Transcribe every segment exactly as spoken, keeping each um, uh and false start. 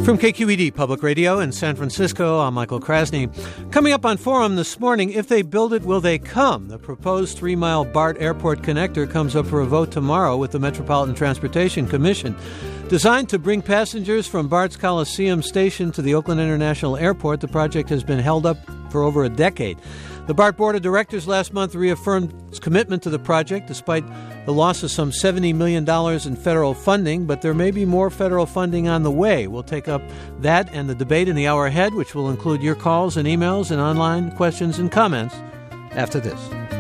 From K Q E D Public Radio in San Francisco, I'm Michael Krasny. Coming up on Forum this morning, if they build it, will they come? The proposed three-mile BART Airport connector comes up for a vote tomorrow with the Metropolitan Transportation Commission. Designed to bring passengers from BART's Coliseum Station to the Oakland International Airport, the project has been held up for over a decade. The BART Board of Directors last month reaffirmed its commitment to the project despite the loss of some seventy million dollars in federal funding, but there may be more federal funding on the way. We'll take up that and the debate in the hour ahead, which will include your calls and emails and online questions and comments after this.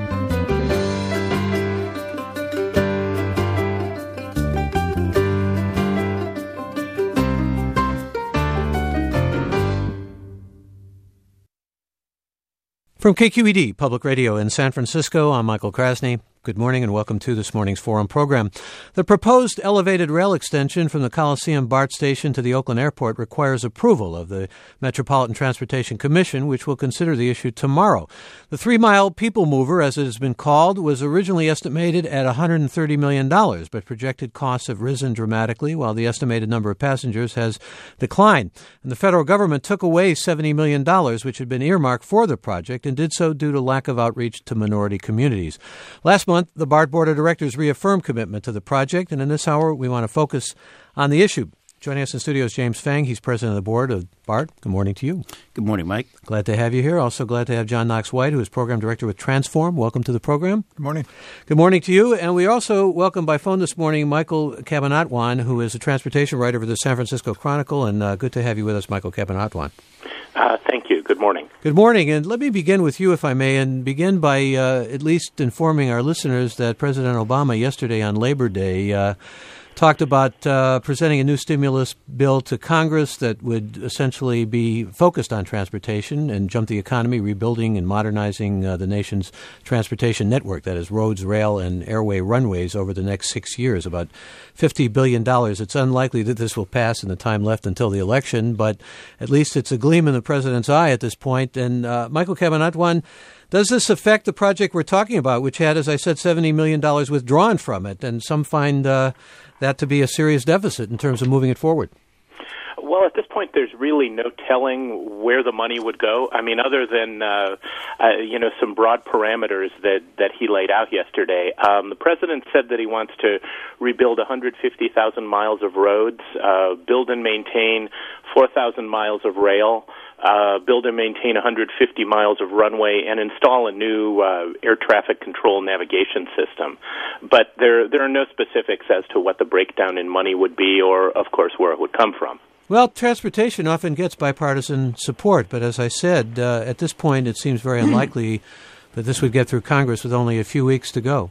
From K Q E D Public Radio in San Francisco, I'm Michael Krasny. Good morning and welcome to this morning's Forum program. The proposed elevated rail extension from the Coliseum BART station to the Oakland Airport requires approval of the Metropolitan Transportation Commission, which will consider the issue tomorrow. The three-mile people mover, as it has been called, was originally estimated at one hundred thirty million dollars, but projected costs have risen dramatically while the estimated number of passengers has declined. And the federal government took away seventy million dollars, which had been earmarked for the project, and did so due to lack of outreach to minority communities. Last month, the BART Board of Directors reaffirmed commitment to the project, and in this hour, we want to focus on the issue. Joining us in studio is James Fang. He's president of the board of BART. Good morning to you. Good morning, Mike. Glad to have you here. Also glad to have John Knox-White, who is program director with Transform. Welcome to the program. Good morning. Good morning to you. And we also welcome by phone this morning Michael Cabanatwan, who is a transportation writer for the San Francisco Chronicle. And uh, good to have you with us, Michael Cabanatwan. Uh, thank you. Good morning. Good morning. And let me begin with you, if I may, and begin by uh, at least informing our listeners that President Obama yesterday on Labor Day uh, talked about uh, presenting a new stimulus bill to Congress that would essentially be focused on transportation and jump the economy, rebuilding and modernizing uh, the nation's transportation network, that is roads, rail, and airway runways over the next six years, about fifty billion dollars. It's unlikely that this will pass in the time left until the election, but at least it's a gleam in the president's eye at this point. And uh, Michael Cabanatwan, does this affect the project we're talking about, which had, as I said, seventy million dollars withdrawn from it? And some find uh, that to be a serious deficit in terms of moving it forward. Well, at this point, there's really no telling where the money would go. I mean, other than, uh, uh, you know, some broad parameters that, that he laid out yesterday. Um, the president said that he wants to rebuild one hundred fifty thousand miles of roads, uh, build and maintain four thousand miles of rail, Uh, build and maintain one hundred fifty miles of runway, and install a new uh, air traffic control navigation system. But there there are no specifics as to what the breakdown in money would be or, of course, where it would come from. Well, transportation often gets bipartisan support, but as I said, uh, at this point it seems very unlikely that this would get through Congress with only a few weeks to go.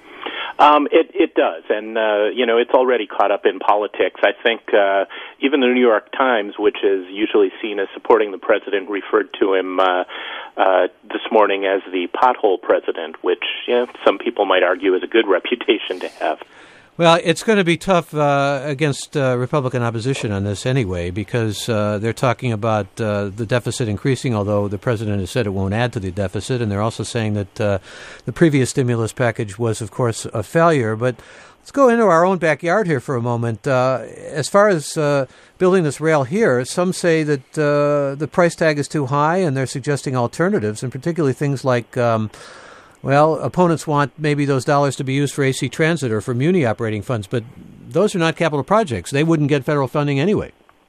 Um, it, it does, and, uh, you know, it's already caught up in politics. I think uh, even the New York Times, which is usually seen as supporting the president, referred to him uh, uh, this morning as the pothole president, which, you know, some people might argue is a good reputation to have. Well, it's going to be tough uh, against uh, Republican opposition on this anyway, because uh, they're talking about uh, the deficit increasing, although the president has said it won't add to the deficit, and they're also saying that uh, the previous stimulus package was, of course, a failure. But let's go into our own backyard here for a moment. Uh, as far as uh, building this rail here, some say that uh, the price tag is too high, and they're suggesting alternatives, and particularly things like Um, Well, opponents want maybe those dollars to be used for A C Transit or for Muni operating funds, but those are not capital projects. They wouldn't get federal funding anyway.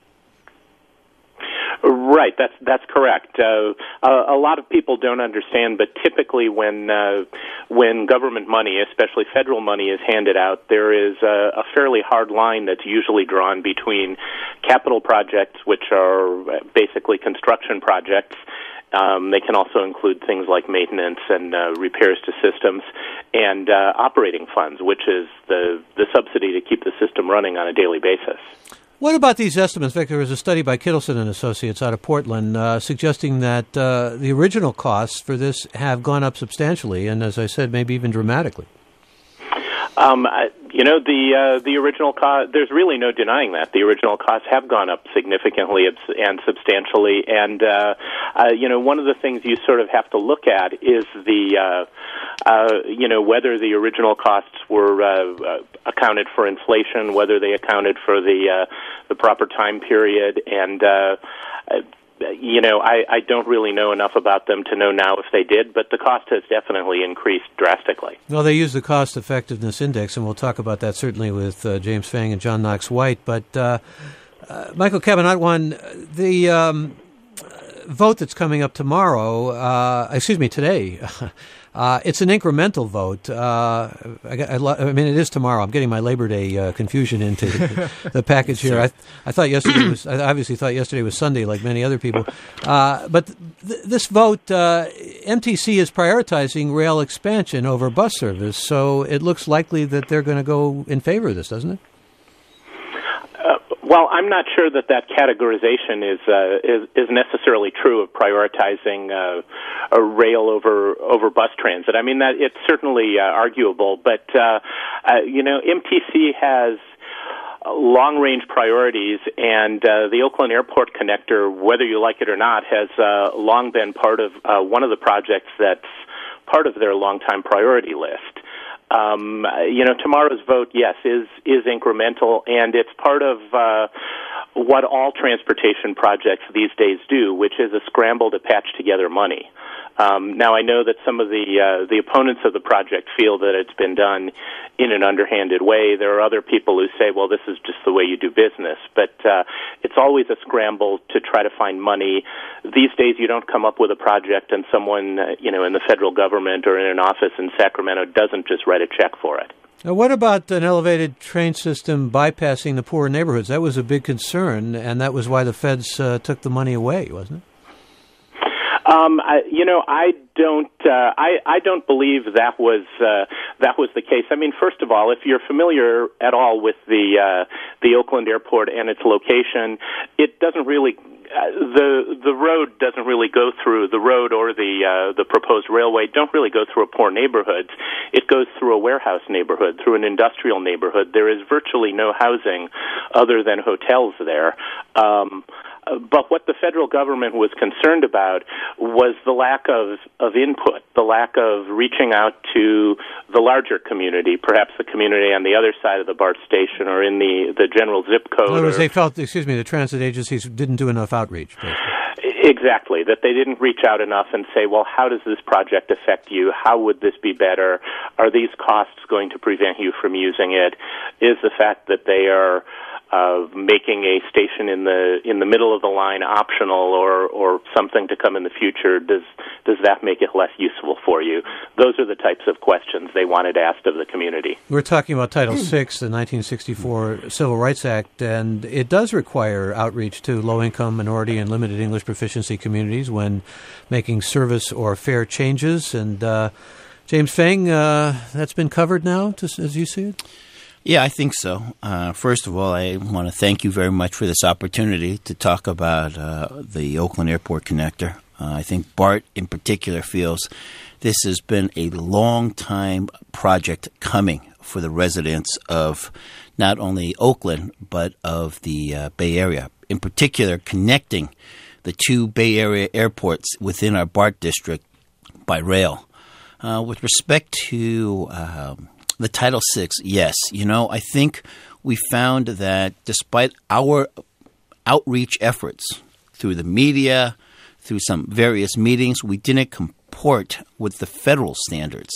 Right, that's that's correct. Uh, a, a lot of people don't understand, but typically when uh, when government money, especially federal money, is handed out, there is a, a fairly hard line that's usually drawn between capital projects, which are basically construction projects. Um, they can also include things like maintenance and uh, repairs to systems, and uh, operating funds, which is the, the subsidy to keep the system running on a daily basis. What about these estimates? In fact, there was a study by Kittleson and Associates out of Portland uh, suggesting that uh, the original costs for this have gone up substantially, and as I said, maybe even dramatically. Um, you know, the uh, the original cost, there's really no denying that. The original costs have gone up significantly and substantially. And, uh, uh, you know, one of the things you sort of have to look at is the, uh, uh, you know, whether the original costs were uh, uh, accounted for inflation, whether they accounted for the uh, the proper time period, and uh, uh, you know, I, I don't really know enough about them to know now if they did, but the cost has definitely increased drastically. Well, they use the cost effectiveness index, and we'll talk about that certainly with uh, James Fang and John Knox White. But uh, uh, Michael Cabanat, one, the um, vote that's coming up tomorrow, uh, excuse me, today, uh, it's an incremental vote. Uh, I, I, I mean, it is tomorrow. I'm getting my Labor Day uh, confusion into the, the package here. I, I thought yesterday was, I obviously thought yesterday was Sunday, like many other people. Uh, but th- this vote, uh, M T C is prioritizing rail expansion over bus service, so it looks likely that they're going to go in favor of this, doesn't it? Well, I'm not sure that that categorization is uh, is, is necessarily true of prioritizing uh, a rail over over bus transit. I mean, that it's certainly uh, arguable, but uh, uh, you know, M T C has long-range priorities, and uh, the Oakland Airport Connector, whether you like it or not, has uh, long been part of uh, one of the projects that's part of their long-time priority list. Um, you know, tomorrow's vote, yes, is is incremental, and it's part of uh, what all transportation projects these days do, which is a scramble to patch together money. Um, now, I know that some of the uh, the opponents of the project feel that it's been done in an underhanded way. There are other people who say, well, this is just the way you do business. But uh, it's always a scramble to try to find money. These days, you don't come up with a project and someone, uh, you know, in the federal government or in an office in Sacramento doesn't just write a check for it. Now, what about an elevated train system bypassing the poorer neighborhoods? That was a big concern, and that was why the feds uh, took the money away, wasn't it? Um, I, you know, I don't. Uh, I I don't believe that was uh, that was the case. I mean, first of all, if you're familiar at all with the uh, the Oakland Airport and its location, it doesn't really. Uh, the the road doesn't really go through the road or the uh, the proposed railway don't really go through a poor neighborhoods. It goes through a warehouse neighborhood, through an industrial neighborhood. There is virtually no housing other than hotels there. Um, But what the federal government was concerned about was the lack of, of input, the lack of reaching out to the larger community, perhaps the community on the other side of the BART station or in the, the general zip code. In other words, or, they felt, excuse me, the transit agencies didn't do enough outreach. Basically. Exactly, that they didn't reach out enough and say, well, how does this project affect you? How would this be better? Are these costs going to prevent you from using it? Is the fact that they are of making a station in the in the middle of the line optional or or something to come in the future, does does that make it less useful for you? Those are the types of questions they wanted asked of the community. We're talking about Title six, the nineteen sixty-four Civil Rights Act, and it does require outreach to low-income, minority, and limited English proficiency communities when making service or fare changes. And uh, James Fang, uh, that's been covered now, to, as you see it? Yeah, I think so. Uh, first of all, I want to thank you very much for this opportunity to talk about uh, the Oakland Airport Connector. Uh, I think BART in particular feels this has been a long-time project coming for the residents of not only Oakland, but of the uh, Bay Area. In particular, connecting the two Bay Area airports within our BART district by rail. Uh, with respect to Um, The Title six, yes. You know, I think we found that despite our outreach efforts through the media, through some various meetings, we didn't comport with the federal standards.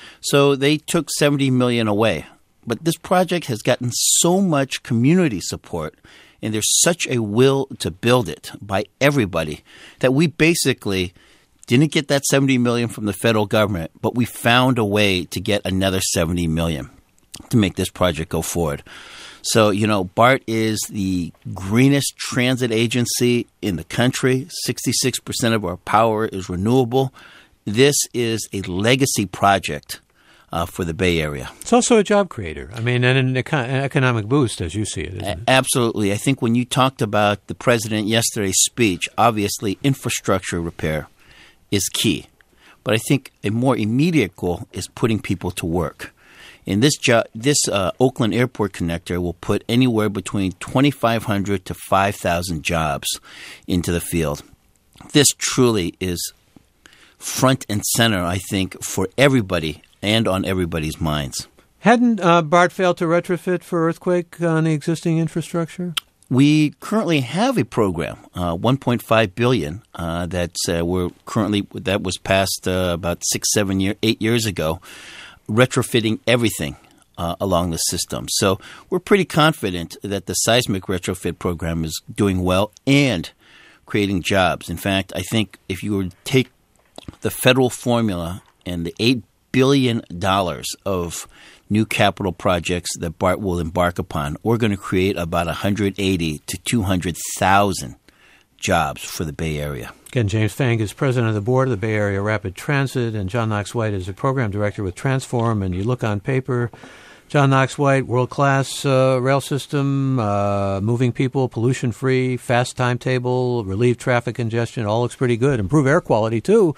So they took seventy million dollars away. But this project has gotten so much community support, and there's such a will to build it by everybody that we basically didn't get that seventy million dollars from the federal government, but we found a way to get another seventy million dollars to make this project go forward. So, you know, BART is the greenest transit agency in the country. sixty-six percent of our power is renewable. This is a legacy project uh, for the Bay Area. It's also a job creator. I mean, and an, econ- an economic boost, as you see it, isn't it? Absolutely. I think when you talked about the president yesterday's speech, obviously infrastructure repair is key. But I think a more immediate goal is putting people to work. And this jo- this uh, Oakland Airport Connector will put anywhere between twenty-five hundred to five thousand jobs into the field. This truly is front and center, I think, for everybody and on everybody's minds. Hadn't uh, BART failed to retrofit for earthquake on the existing infrastructure? We currently have a program, uh, one point five billion dollars, uh, that's uh, we're currently that was passed uh, about six, seven, year, eight years ago, retrofitting everything uh, along the system. So we're pretty confident that the seismic retrofit program is doing well and creating jobs. In fact, I think if you were to take the federal formula and the eight billion dollars of new capital projects that BART will embark upon, we're going to create about one hundred eighty to two hundred thousand jobs for the Bay Area. Again, James Fang is president of the board of the Bay Area Rapid Transit, and John Knox White is a program director with Transform. And you look on paper, John Knox White, world-class uh, rail system, uh, moving people, pollution-free, fast timetable, relieve traffic congestion, all looks pretty good. Improve air quality, too.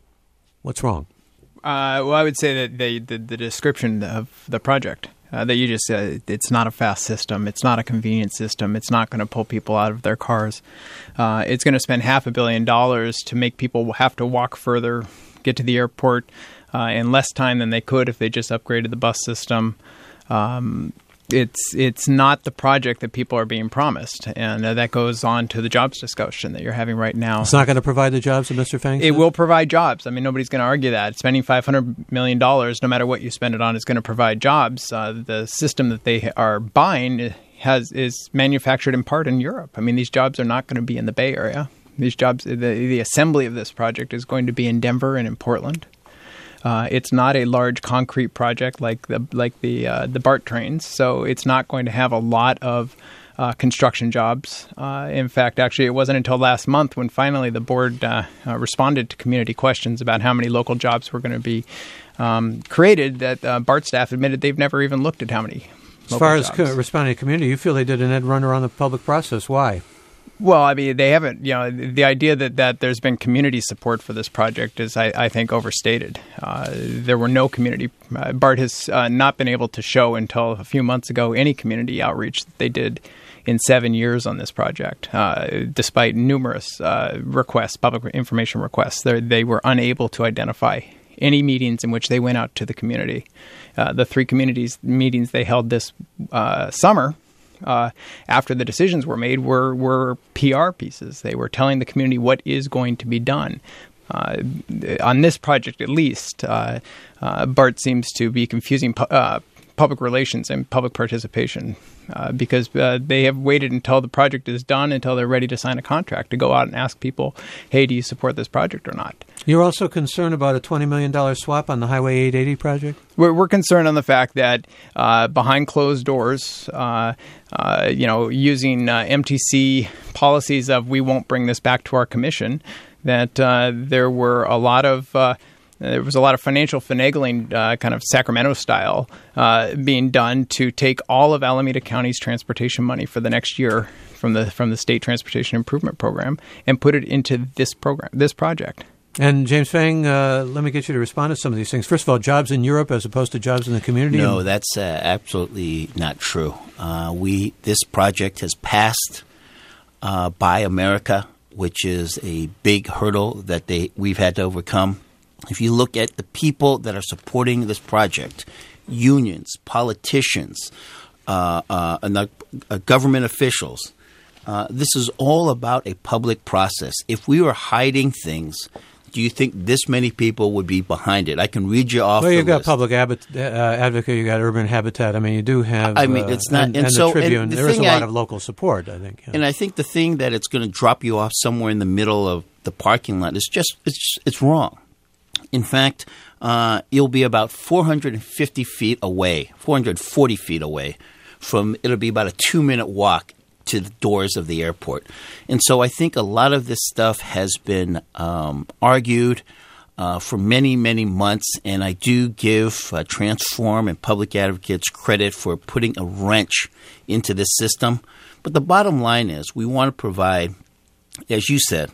What's wrong? Uh, well, I would say that the, the, the description of the project uh, that you just said, it's not a fast system. It's not a convenient system. It's not going to pull people out of their cars. Uh, it's going to spend half a billion dollars to make people have to walk further, get to the airport uh, in less time than they could if they just upgraded the bus system. Um, it's it's not the project that people are being promised, and uh, that goes on to the jobs discussion that you're having right now. It's not going to provide the jobs that Mister Fang said? It will provide jobs. I mean, nobody's going to argue that. Spending five hundred million dollars, no matter what you spend it on, is going to provide jobs. Uh, the system that they are buying has is manufactured in part in Europe. I mean, these jobs are not going to be in the Bay Area. These jobs, the, the assembly of this project is going to be in Denver and in Portland. Uh, it's not a large concrete project like the like the uh, the BART trains, so it's not going to have a lot of uh, construction jobs. Uh, in fact, actually, it wasn't until last month when finally the board uh, uh, responded to community questions about how many local jobs were going to be um, created that uh, BART staff admitted they've never even looked at how many. As far as co- responding to community, you feel they did an Ed Runner on the public process. Why? Well, I mean, they haven't, you know, the idea that, that there's been community support for this project is, I, I think, overstated. Uh, there were no community. Uh, BART has uh, not been able to show until a few months ago any community outreach that they did in seven years on this project, uh, despite numerous uh, requests, public information requests. They're, they were unable to identify any meetings in which they went out to the community. Uh, the three communities meetings they held this uh, summer Uh, after the decisions were made, were were P R pieces. They were telling the community what is going to be done. Uh, on this project, at least, uh, uh, BART seems to be confusing pu- uh, public relations and public participation uh, because uh, they have waited until the project is done, until they're ready to sign a contract, to go out and ask people, hey, do you support this project or not? You're also concerned about a twenty million dollars swap on the Highway eight eighty project? We're, we're concerned on the fact that uh, behind closed doors, uh, uh, you know, using uh, M T C policies of we won't bring this back to our commission, that uh, there were a lot of uh, there was a lot of financial finagling, uh, kind of Sacramento style, uh, being done to take all of Alameda County's transportation money for the next year from the from the State Transportation Improvement Program and put it into this program, this project. And James Fang, uh, let me get you to respond to some of these things. First of all, jobs in Europe as opposed to jobs in the community? No, that's uh, absolutely not true. Uh, we this project has passed uh, Buy America, which is a big hurdle that they we've had to overcome. If you look at the people that are supporting this project, unions, politicians, uh, uh, and uh, government officials, uh, this is all about a public process. If we were hiding things, do you think this many people would be behind it? I can read you off. Well, the you've got list. Public Habit, uh, Advocate, you've got Urban Habitat. I mean, you do have. I mean, it's not, uh, and, and, and so the Tribune. and the there is a lot I, of local support, I think. Yeah. And I think the thing that it's going to drop you off somewhere in the middle of the parking lot is just it's it's wrong. In fact, uh, you'll be about four hundred fifty feet away, four hundred forty feet away from. It'll be about a two minute walk to the doors of the airport, and so I think a lot of this stuff has been um, argued. Uh, for many, many months, and I do give uh, Transform and Public Advocates credit for putting a wrench into this system. But the bottom line is we want to provide, as you said,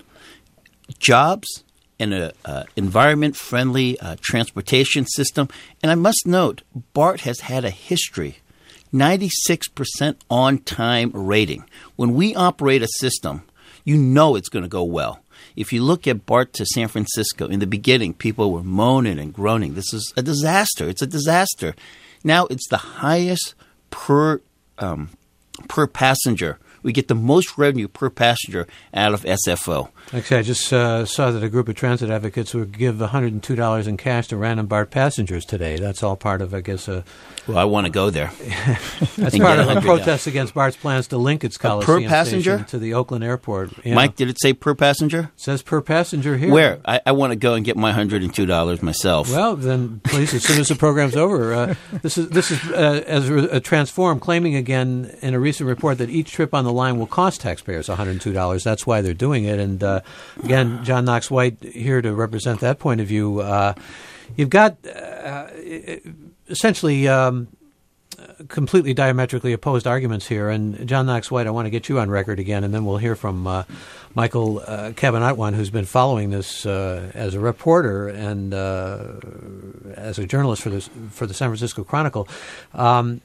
jobs and an uh, environment-friendly uh, transportation system. And I must note, BART has had a history, ninety-six percent on-time rating. When we operate a system, you know it's going to go well. If you look at BART to San Francisco, in the beginning, people were moaning and groaning. This is a disaster. It's a disaster. Now it's the highest per um, per passenger. We get the most revenue per passenger out of S F O. Actually, I just uh, saw that a group of transit advocates would give one hundred two dollars in cash to random BART passengers today. That's all part of, I guess, a... Well, I want to go there. That's part of a protest against BART's plans to link its Coliseum per passenger? station to the Oakland airport. Yeah. Mike, did it say per passenger? It says per passenger here. Where? I, I want to go and get my one hundred two dollars myself. Well, then, please, as soon as the program's over. Uh, this is this is uh, as a, a Transform claiming again in a recent report that each trip on the line will cost taxpayers one hundred two dollars. That's why they're doing it. And uh, again, John Knox White here to represent that point of view. Uh, you've got uh, essentially um, completely diametrically opposed arguments here. And John Knox White, I want to get you on record again, and then we'll hear from uh, Michael uh, Cabanatwan, who's been following this uh, as a reporter and uh, as a journalist for this for the San Francisco Chronicle. Um,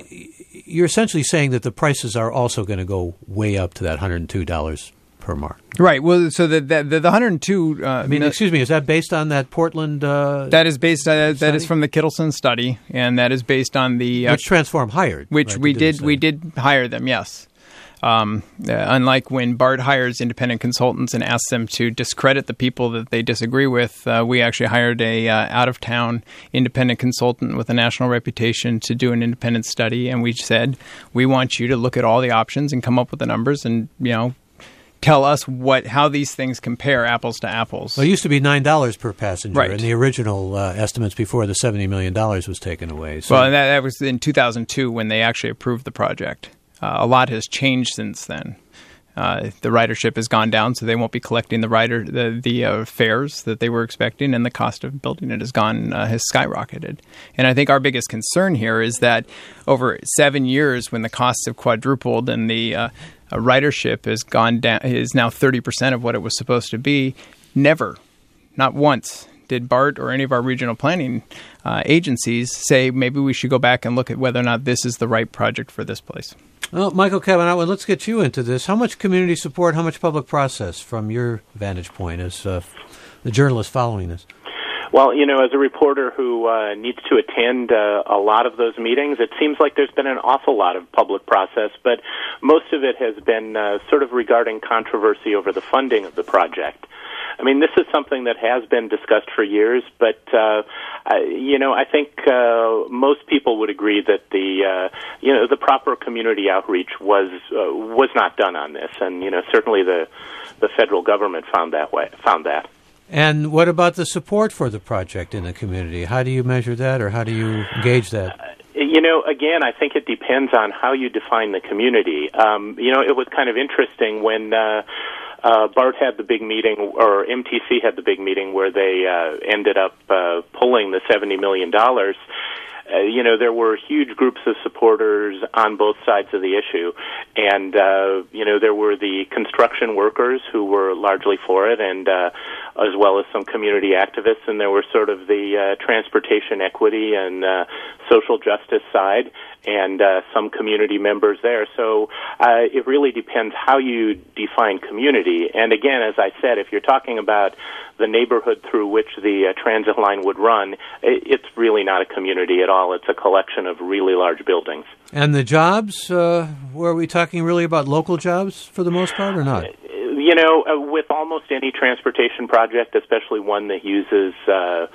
you're essentially saying that the prices are also going to go way up to that one hundred two dollars per mark. Right. Well, so the the, the one hundred two. Uh, I mean, no, excuse me. Is that based on that Portland? Uh, that is based. Uh, that study? is from the Kittleson study, and that is based on the uh, which Transform hired. Which right, we did. did We did hire them. Yes. Um, uh, unlike when BART hires independent consultants and asks them to discredit the people that they disagree with, uh, we actually hired a uh, out-of-town independent consultant with a national reputation to do an independent study, and we said, we want you to look at all the options and come up with the numbers and, you know, tell us what how these things compare apples to apples. Well, it used to be nine dollars per passenger right. in the original uh, estimates before the seventy million dollars was taken away. So. Well, and that, that was in two thousand two when they actually approved the project. Uh, a lot has changed since then. Uh, the ridership has gone down, so they won't be collecting the rider the the uh, fares that they were expecting, and the cost of building it has gone uh, has skyrocketed. And I think our biggest concern here is that over seven years, when the costs have quadrupled and the uh, uh, ridership has gone down, is now thirty percent of what it was supposed to be, never, not once, did BART or any of our regional planning uh, agencies say maybe we should go back and look at whether or not this is the right project for this place. Well, Michael Cabanatwan, let's get you into this. How much community support, how much public process from your vantage point as uh, the journalist following this? Well, you know, as a reporter who uh, needs to attend uh, a lot of those meetings, it seems like there's been an awful lot of public process, but most of it has been uh, sort of regarding controversy over the funding of the project. I mean, this is something that has been discussed for years, but, uh, I, you know, I think uh, most people would agree that the, uh, you know, the proper community outreach was uh, was not done on this, and, you know, certainly the the federal government found that way, found that. And what about the support for the project in the community? How do you measure that, or how do you gauge that? Uh, You know, again, I think it depends on how you define the community. Um, you know, it was kind of interesting when uh, uh, BART had the big meeting, or M T C had the big meeting where they uh, ended up uh, pulling the seventy million dollars. Uh, you know, there were huge groups of supporters on both sides of the issue. And, uh, you know, there were the construction workers who were largely for it, and uh, as well as some community activists. And there were sort of the uh, transportation equity and uh, social justice side, and uh, some community members there. So uh, it really depends how you define community. And again, as I said, if you're talking about the neighborhood through which the uh, transit line would run, it's really not a community at all. It's a collection of really large buildings. And the jobs, uh, were we talking really about local jobs for the most part, or not? You know, uh, with almost any transportation project, especially one that uses uh,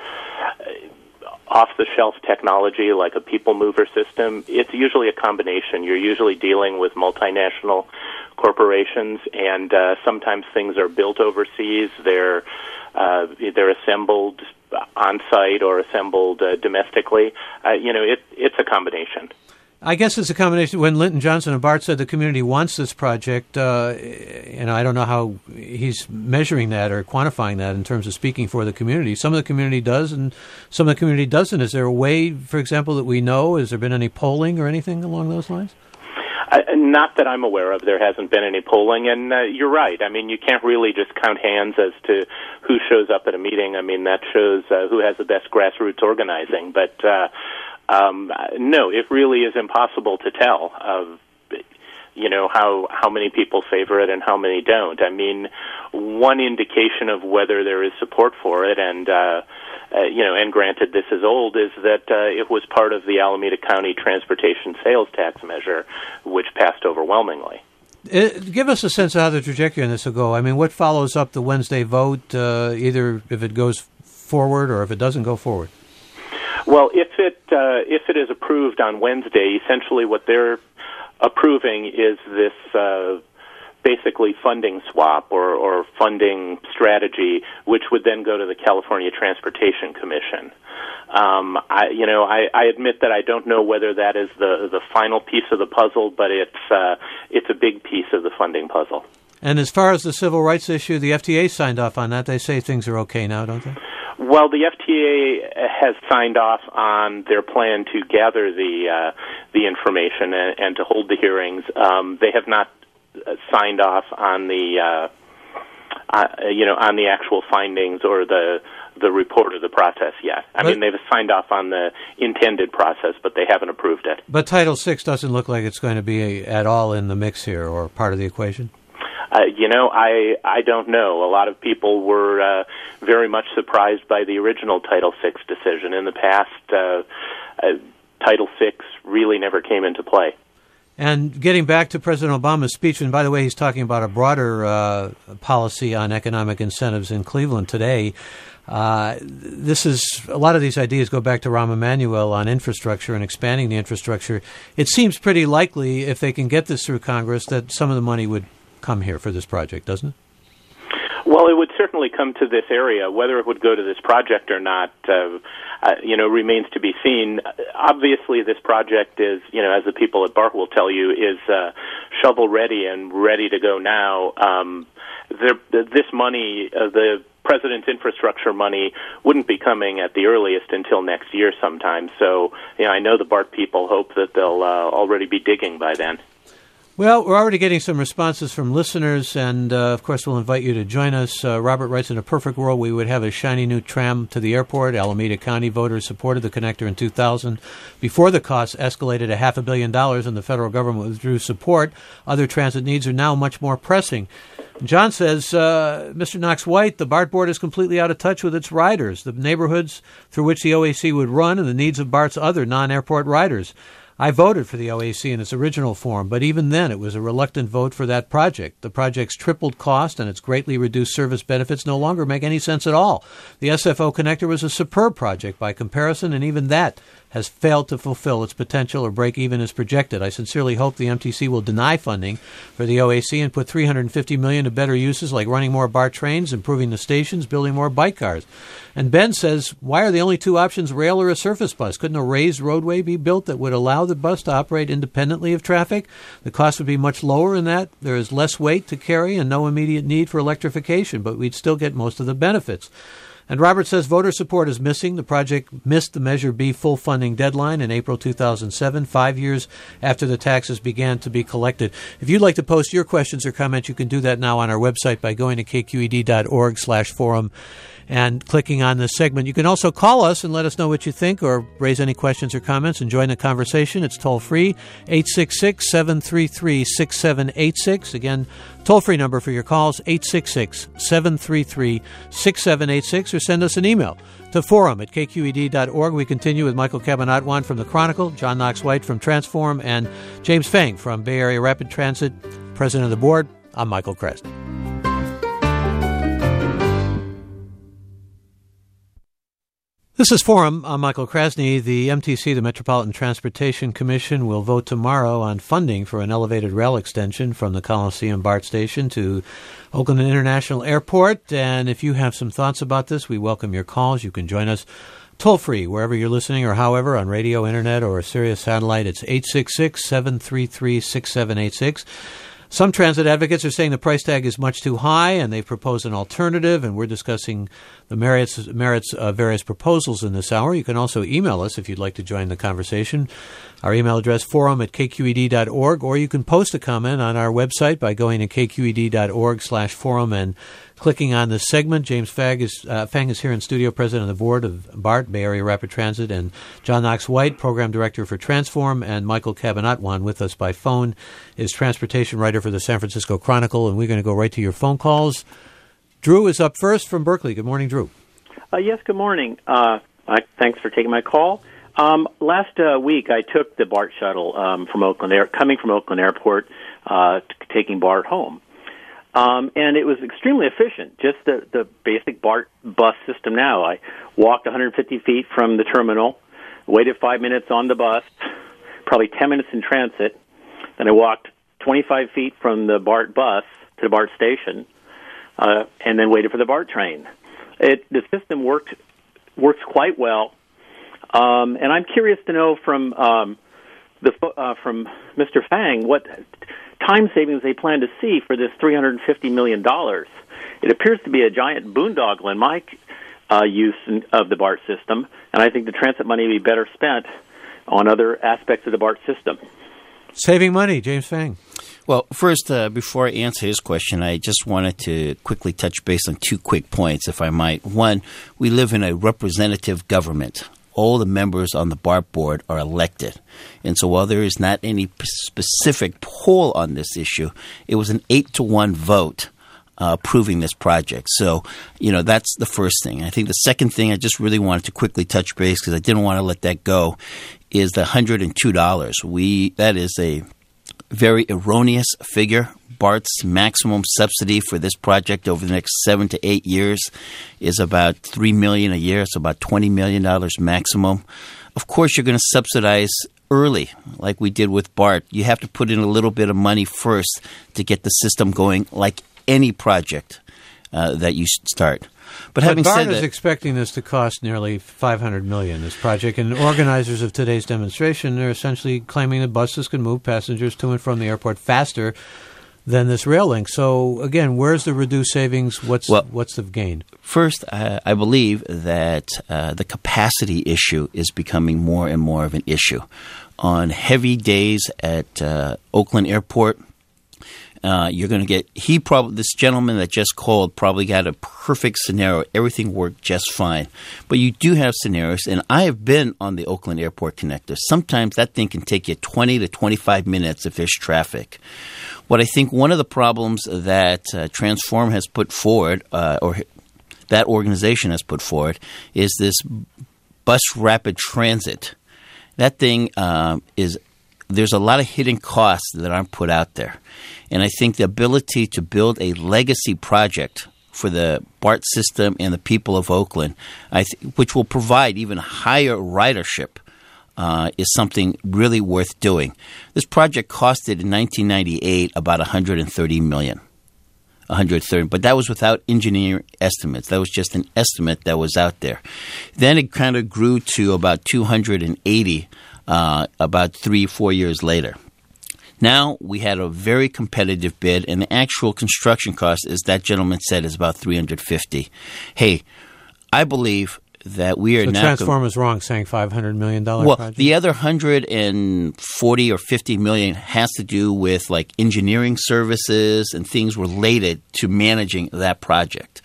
off-the-shelf technology like a people mover system, it's usually a combination. You're usually dealing with multinational corporations, and uh, sometimes things are built overseas. They're uh, they're assembled on-site or assembled uh, domestically. Uh, you know, it, it's a combination. I guess it's a combination. When Linton Johnson of BART said the community wants this project, uh, and I don't know how he's measuring that or quantifying that in terms of speaking for the community. Some of the community does, and some of the community doesn't. Is there a way, for example, that we know? Has there been any polling or anything along those lines? Uh, not that I'm aware of. There hasn't been any polling, and uh, you're right. I mean, you can't really just count hands as to who shows up at a meeting. I mean, that shows uh, who has the best grassroots organizing. But uh, um, no, it really is impossible to tell. Uh, you know, how, how many people favor it and how many don't. I mean, one indication of whether there is support for it, and, uh, uh, you know, and granted this is old, is that uh, it was part of the Alameda County Transportation Sales Tax measure, which passed overwhelmingly. It, give us a sense of how the trajectory on this will go. I mean, what follows up the Wednesday vote, uh, either if it goes forward or if it doesn't go forward? Well, if it uh, if it is approved on Wednesday, essentially what they're approving is this uh, basically funding swap or, or funding strategy, which would then go to the California Transportation Commission. Um, I, you know, I, I admit that I don't know whether that is the the final piece of the puzzle, but it's uh, it's a big piece of the funding puzzle. And as far as the civil rights issue, the F T A signed off on that. They say things are okay now, don't they? Well, the F T A has signed off on their plan to gather the uh, the information and, and to hold the hearings. Um, they have not signed off on the uh, uh, you know on the actual findings or the the report of the process yet. I but, mean, they've signed off on the intended process, but they haven't approved it. But Title six doesn't look like it's going to be at all in the mix here or part of the equation? Uh, you know, I I don't know. A lot of people were uh, very much surprised by the original Title six decision. In the past, uh, uh, Title six really never came into play. And getting back to President Obama's speech, and by the way, he's talking about a broader uh, policy on economic incentives in Cleveland today. Uh, this is a lot of these ideas go back to Rahm Emanuel on infrastructure and expanding the infrastructure. It seems pretty likely, if they can get this through Congress, that some of the money would come here for this project, doesn't it? Well, it would certainly come to this area. Whether it would go to this project or not, uh, uh, you know, remains to be seen. Obviously, this project is, you know, as the people at BART will tell you, is uh, shovel ready and ready to go now. Um, there, this money, uh, the President's infrastructure money, wouldn't be coming at the earliest until next year sometime. So, you know, I know the BART people hope that they'll uh, already be digging by then. Well, we're already getting some responses from listeners, and, uh, of course, we'll invite you to join us. Uh, Robert writes, in a perfect world, we would have a shiny new tram to the airport. Alameda County voters supported the connector in two thousand. Before the costs escalated a half a billion dollars and the federal government withdrew support, other transit needs are now much more pressing. John says, uh, Mister Knox-White, the BART board is completely out of touch with its riders, the neighborhoods through which the O A C would run, and the needs of BART's other non-airport riders. I voted for the O A C in its original form, but even then it was a reluctant vote for that project. The project's tripled cost and its greatly reduced service benefits no longer make any sense at all. The S F O connector was a superb project by comparison, and even that has failed to fulfill its potential or break even as projected. I sincerely hope the M T C will deny funding for the O A C and put three hundred fifty million dollars to better uses like running more BART trains, improving the stations, building more bike cars. And Ben says, why are the only two options rail or a surface bus? Couldn't a raised roadway be built that would allow the bus to operate independently of traffic? The cost would be much lower in that. There is less weight to carry and no immediate need for electrification, but we'd still get most of the benefits. And Robert says voter support is missing. The project missed the Measure B full funding deadline in April two thousand seven, five years after the taxes began to be collected. If you'd like to post your questions or comments, you can do that now on our website by going to k q e d dot org slash forum and clicking on this segment. You can also call us and let us know what you think or raise any questions or comments and join the conversation. It's toll-free, eight six six, seven three three, six seven eight six. Again, toll-free number for your calls, eight six six, seven three three, six seven eight six, or send us an email to forum at k q e d dot org. We continue with Michael Cabanatwan from The Chronicle, John Knox-White from Transform, and James Fang from Bay Area Rapid Transit, President of the Board. I'm Michael Krasny. This is Forum. I'm Michael Krasny. The M T C, the Metropolitan Transportation Commission, will vote tomorrow on funding for an elevated rail extension from the Coliseum BART station to Oakland International Airport. And if you have some thoughts about this, we welcome your calls. You can join us toll-free wherever you're listening or however, on radio, internet, or Sirius satellite. It's eight six six, seven three three, six seven eight six. Some transit advocates are saying the price tag is much too high, and they've proposed an alternative, and we're discussing the merits, merits of various proposals in this hour. You can also email us if you'd like to join the conversation. Our email address, forum at k q e d dot org, or you can post a comment on our website by going to k q e d dot org slash forum and clicking on this segment. James Fang is, uh, Fang is here in studio, president of the board of BART, Bay Area Rapid Transit, and John Knox White, program director for Transform, and Michael Cabanatwan with us by phone is transportation writer for the San Francisco Chronicle, and we're going to go right to your phone calls. Drew is up first from Berkeley. Good morning, Drew. Uh, yes, good morning. Uh, I, thanks for taking my call. Um, last uh, week, I took the BART shuttle um, from Oakland Air, coming from Oakland Airport, uh, t- taking BART home, um, and it was extremely efficient. Just the, the basic BART bus system. Now, I walked one hundred fifty feet from the terminal, waited five minutes on the bus, probably ten minutes in transit. Then I walked twenty-five feet from the BART bus to the BART station, uh, and then waited for the BART train. It, the system worked works quite well. Um, and I'm curious to know from um, the uh, from Mister Fang what time savings they plan to see for this three hundred fifty million dollars. It appears to be a giant boondoggle in my uh, use of the BART system, and I think the transit money would be better spent on other aspects of the BART system. Saving money, James Fang. Well, first, uh, before I answer his question, I just wanted to quickly touch base on two quick points, if I might. One, we live in a representative government. All the members on the BART board are elected. And so while there is not any p- specific poll on this issue, it was an eight to one vote uh, approving this project. So, you know, that's the first thing. I think the second thing I just really wanted to quickly touch base because I didn't want to let that go is the one hundred two dollars. We that is a very erroneous figure. BART's maximum subsidy for this project over the next seven to eight years is about three million dollars a year. It's about twenty million dollars maximum. Of course, you're going to subsidize early, like we did with BART. You have to put in a little bit of money first to get the system going, like any project uh, that you start. But having but BART said is that, expecting this to cost nearly five hundred million dollars, this project, and organizers of today's demonstration are essentially claiming that buses can move passengers to and from the airport faster than this rail link. So, again, where's the reduced savings? What's well, what's the gain? First, uh, I believe that uh, the capacity issue is becoming more and more of an issue. On heavy days at uh, Oakland Airport, Uh, you're going to get – he probably – this gentleman that just called probably got a perfect scenario. Everything worked just fine. But you do have scenarios, and I have been on the Oakland Airport Connector. Sometimes that thing can take you twenty to twenty-five minutes if there's traffic. What I think one of the problems that uh, Transform has put forward uh, or that organization has put forward is this bus rapid transit. That thing uh, is – there's a lot of hidden costs that aren't put out there. And I think the ability to build a legacy project for the BART system and the people of Oakland, I th- which will provide even higher ridership, uh, is something really worth doing. This project costed in nineteen ninety-eight about one hundred thirty million dollars. one hundred thirty, but that was without engineering estimates. That was just an estimate that was out there. Then it kind of grew to about two hundred eighty uh, about three, four years later. Now we had a very competitive bid, and the actual construction cost, as that gentleman said, is about three hundred fifty. Hey, I believe that we are so now. Transform is wrong, saying five hundred million dollars. Well, project? The other one hundred forty or fifty million has to do with like engineering services and things related to managing that project.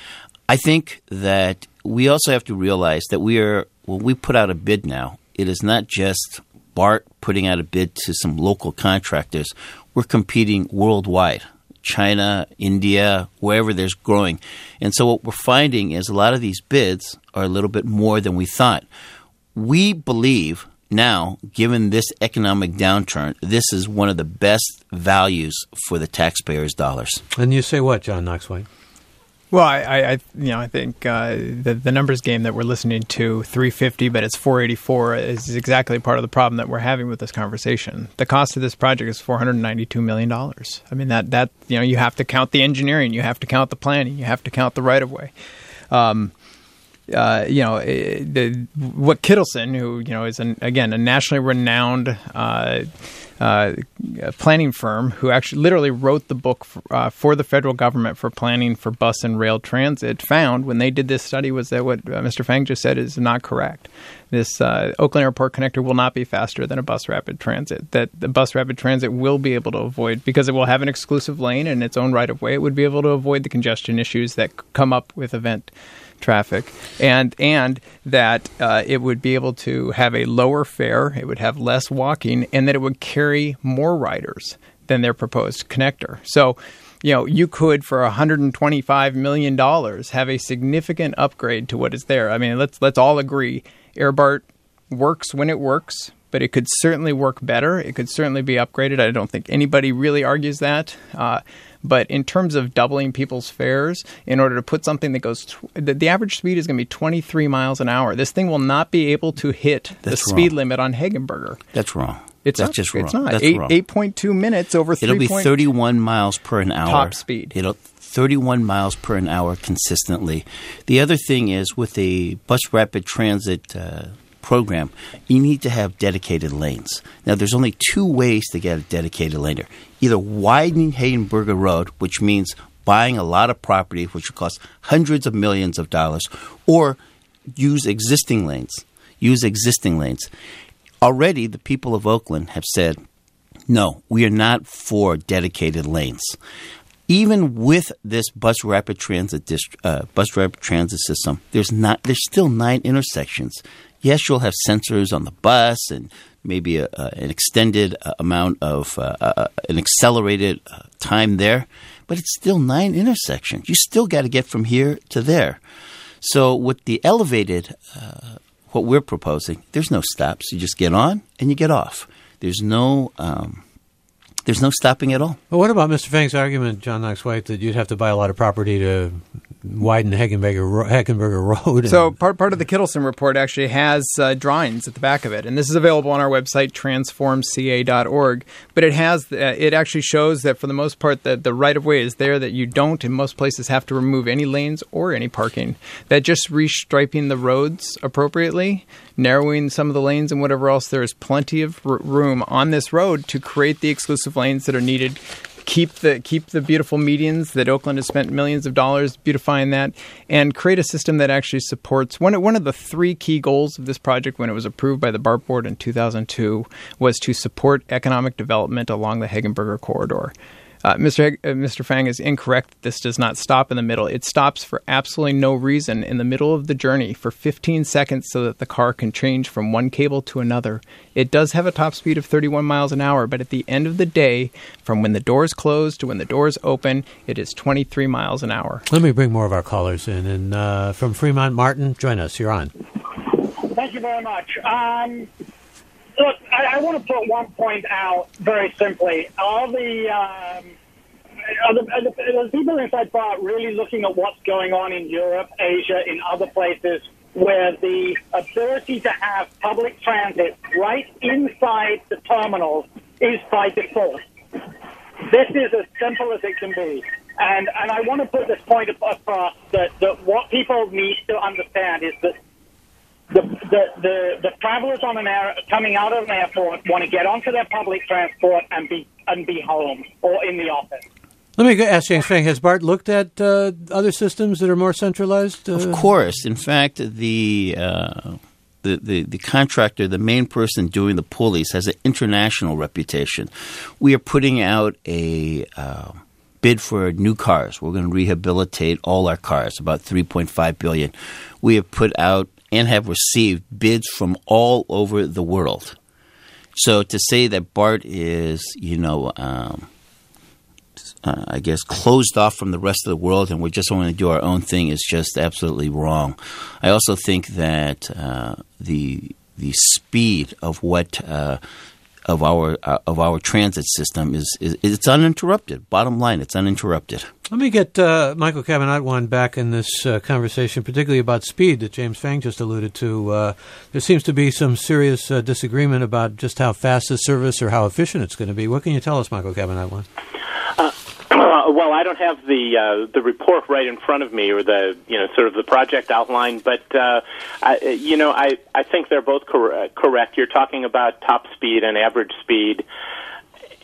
I think that we also have to realize that we are when we put out a bid now, it is not just BART putting out a bid to some local contractors. We're competing worldwide, China, India, wherever there's growing. And so what we're finding is a lot of these bids are a little bit more than we thought. We believe now, given this economic downturn, this is one of the best values for the taxpayers' dollars. And you say what, John Knox White? Well, I, I, you know, I think uh, the the numbers game that we're listening to, three fifty, but it's four eighty-four, is exactly part of the problem that we're having with this conversation. The cost of this project is four hundred ninety-two million dollars. I mean, that that you know, you have to count the engineering, you have to count the planning, you have to count the right of way. Um, uh, you know, the, what Kittleson, who you know is an, again a nationally renowned Uh, uh, planning firm who actually literally wrote the book for, uh, for the federal government for planning for bus and rail transit found when they did this study was that what uh, Mister Fang just said is not correct. This uh, Oakland Airport connector will not be faster than a bus rapid transit. That the bus rapid transit will be able to avoid, because it will have an exclusive lane in its own right of way, it would be able to avoid the congestion issues that come up with event traffic, and and that uh, it would be able to have a lower fare, it would have less walking, and that it would carry more riders than their proposed connector. So, you know, you could, for one hundred twenty-five million dollars, have a significant upgrade to what is there. I mean, let's let's all agree, AirBart works when it works, but it could certainly work better. It could certainly be upgraded. I don't think anybody really argues that. Uh, But in terms of doubling people's fares, in order to put something that goes, tw- the, the average speed is going to be twenty-three miles an hour. This thing will not be able to hit That's the speed wrong. limit on Hagenberger. That's wrong. It's That's not, just wrong. It's not. That's Eight, wrong. eight point two minutes over three. It'll be thirty-one miles per an hour. Top speed. It'll thirty-one miles per an hour consistently. The other thing is, with a bus rapid transit uh, program, you need to have dedicated lanes. Now, there's only two ways to get a dedicated lane there. Either widening Hagenberger Road, which means buying a lot of property, which will cost hundreds of millions of dollars, or use existing lanes. Use existing lanes. Already, the people of Oakland have said, no, we are not for dedicated lanes. Even with this bus rapid transit dist- uh, bus rapid transit system, there's not there's still nine intersections. Yes, you'll have sensors on the bus and maybe a, a, an extended uh, amount of uh, uh, an accelerated uh, time there, but it's still nine intersections. You still got to get from here to there. So with the elevated, uh, what we're proposing, there's no stops. You just get on and you get off. There's no um, there's no stopping at all. Well, what about Mister Fang's argument, John Knox White, that you'd have to buy a lot of property to widen Hagenberger, Hagenberger Road? So part part of the Kittleson report actually has uh, drawings at the back of it, and this is available on our website, transform c a dot org. But it has uh, it actually shows that for the most part, that the right of way is there, that you don't in most places have to remove any lanes or any parking. That just restriping the roads appropriately, narrowing some of the lanes and whatever else, there is plenty of r- room on this road to create the exclusive lanes that are needed. Keep the keep the beautiful medians that Oakland has spent millions of dollars beautifying that, and create a system that actually supports one of, one of the three key goals of this project when it was approved by the BART Board in two thousand two was to support economic development along the Hagenberger corridor. Uh, Mister Heg- uh, Mister Fang is incorrect that this does not stop in the middle. It stops for absolutely no reason in the middle of the journey for fifteen seconds so that the car can change from one cable to another. It does have a top speed of thirty-one miles an hour, but at the end of the day, from when the doors close to when the doors open, it is twenty-three miles an hour. Let me bring more of our callers in. And uh, from Fremont, Martin, join us. You're on. Thank you very much. Um, look, I, I want to put one point out very simply. All the, um, are the, are the, are the people inside BART really looking at what's going on in Europe, Asia, in other places where the ability to have public transit right inside the terminals is by default? This is as simple as it can be. And and I want to put this point across that, that what people need to understand is that the the, the, the travelers on an air coming out of an airport want to get onto their public transport and be and be home or in the office. Let me ask James Fang, has BART looked at uh, other systems that are more centralized? Uh? Of course. In fact, the, uh, the, the, the contractor, the main person doing the pulleys, has an international reputation. We are putting out a uh, bid for new cars. We're going to rehabilitate all our cars, about three point five billion dollars. We have put out and have received bids from all over the world. So to say that BART is, you know, um, uh, I guess, closed off from the rest of the world and we're just going to do our own thing is just absolutely wrong. I also think that uh, the the speed of what uh, of our uh, of our transit system is, is it's uninterrupted. Bottom line, it's uninterrupted. Let me get uh, Michael Cabanatuan back in this uh, conversation, particularly about speed that James Fang just alluded to. Uh, there seems to be some serious uh, disagreement about just how fast this service or how efficient it's going to be. What can you tell us, Michael Cabanatuan? Uh, uh, well, I don't have the uh, the report right in front of me, or the you know sort of the project outline, but uh, I, you know I, I think they're both cor- correct. You're talking about top speed and average speed.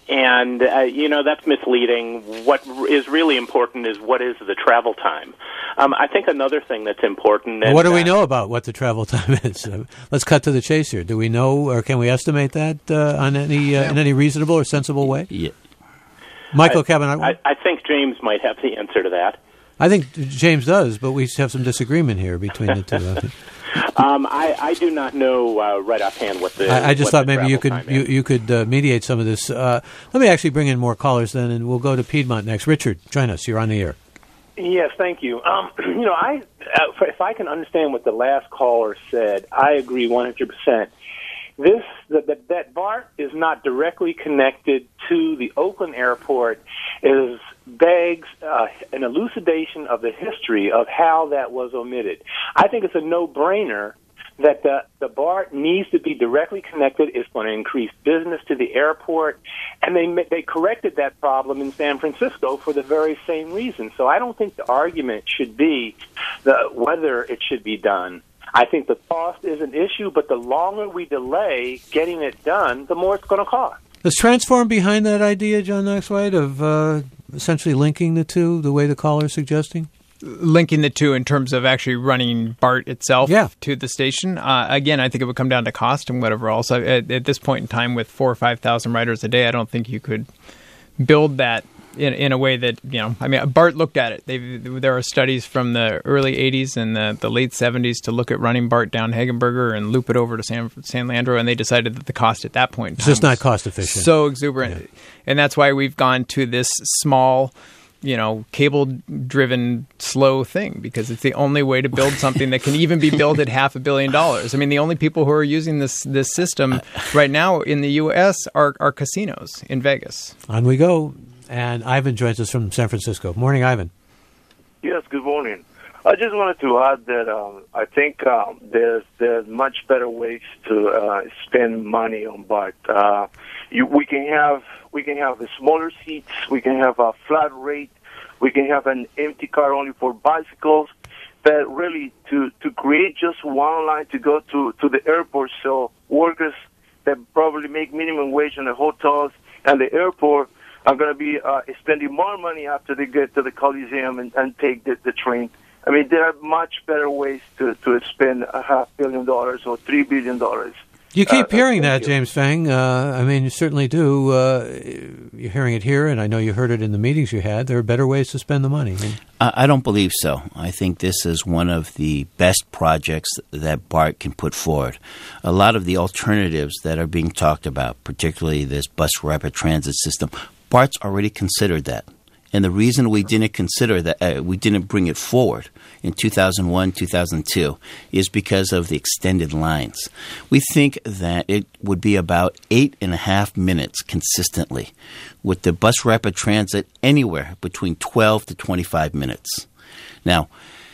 and, uh, you know, that's misleading. What is really important is what is the travel time. Um, I think another thing that's important... Well, what do we uh, know about what the travel time is? Uh, let's cut to the chase here. Do we know, or can we estimate that uh, on any uh, in any reasonable or sensible way? Yeah. Michael I, Cabanagh? I, I think James might have the answer to that. I think James does, but we have some disagreement here between the two. um, I, I do not know uh, right offhand what the. I, I just what thought the maybe you travel could time you, is. you could uh, mediate some of this. Uh, let me actually bring in more callers then, and we'll go to Piedmont next. Richard, join us. You're on the air. Yes, thank you. Um, you know, I uh, if I can understand what the last caller said, I agree one hundred percent. This that, that that BART is not directly connected to the Oakland airport is begs uh, an elucidation of the history of how that was omitted. I think it's a no-brainer that the, the BART needs to be directly connected. It's going to increase business to the airport, and they they corrected that problem in San Francisco for the very same reason. So I don't think the argument should be the whether it should be done. I think the cost is an issue, but the longer we delay getting it done, the more it's going to cost. Is Transform behind that idea, John Knox White, of uh, essentially linking the two the way the caller is suggesting? Linking the two in terms of actually running BART itself yeah. to the station. Uh, again, I think it would come down to cost and whatever else. At, at this point in time, with four or five thousand riders a day, I don't think you could build that in in a way that, you know, I mean, BART looked at it. They, there are studies from the early eighties and the, the late seventies to look at running BART down Hagenberger and loop it over to San, San Leandro, and they decided that the cost at that point in time it's just not cost efficient. So exuberant. Yeah. And that's why we've gone to this small, you know, cable-driven, slow thing, because it's the only way to build something that can even be built at half a billion dollars. I mean, the only people who are using this this system right now in the U S are, are casinos in Vegas. On we go. And Ivan joins us from San Francisco. Morning, Ivan. Yes, good morning. I just wanted to add that um, I think um, there's there's much better ways to uh, spend money on BART. Uh, you, we can have we can have the smaller seats. We can have a flat rate. We can have an empty car only for bicycles. But really, to, to create just one line to go to, to the airport, so workers that probably make minimum wage in the hotels and the airport are going to be uh, spending more money after they get to the Coliseum and, and take the, the train. I mean, there are much better ways to, to spend a half billion dollars or three billion dollars. You keep uh, hearing that, you. James Feng. Uh, I mean, you certainly do. Uh, you're hearing it here, and I know you heard it in the meetings you had. There are better ways to spend the money. I, I don't believe so. I think this is one of the best projects that BART can put forward. A lot of the alternatives that are being talked about, particularly this bus rapid transit system, BART's already considered that. And the reason we didn't consider that, uh, we didn't bring it forward in two thousand one, two thousand two, is because of the extended lines. We think that it would be about eight and a half minutes consistently, with the bus rapid transit anywhere between twelve to twenty-five minutes. Now,